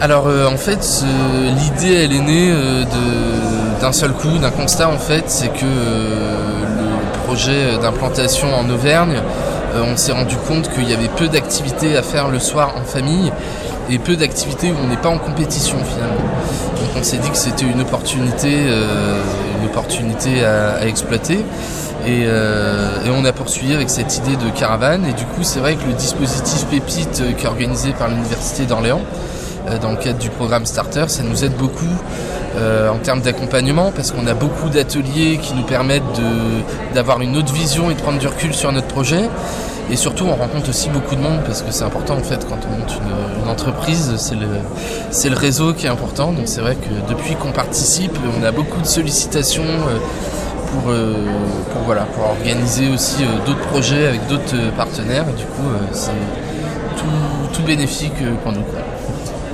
Alors en fait, l'idée elle est née d'un seul coup, d'un constat en fait, c'est que le projet d'implantation en Auvergne, on s'est rendu compte qu'il y avait peu d'activités à faire le soir en famille et peu d'activités où on n'est pas en compétition finalement. Donc on s'est dit que c'était une opportunité à exploiter. Et on a poursuivi avec cette idée de caravane. Et du coup, c'est vrai que le dispositif Pépite qui est organisé par l'Université d'Orléans, dans le cadre du programme Starter, ça nous aide beaucoup en termes d'accompagnement parce qu'on a beaucoup d'ateliers qui nous permettent d'avoir une autre vision et de prendre du recul sur notre projet. Et surtout, on rencontre aussi beaucoup de monde parce que c'est important en fait quand on monte une entreprise, c'est le réseau qui est important. Donc c'est vrai que depuis qu'on participe, on a beaucoup de sollicitations pour organiser aussi d'autres projets avec d'autres partenaires. Et du coup, c'est tout bénéfique pour nous.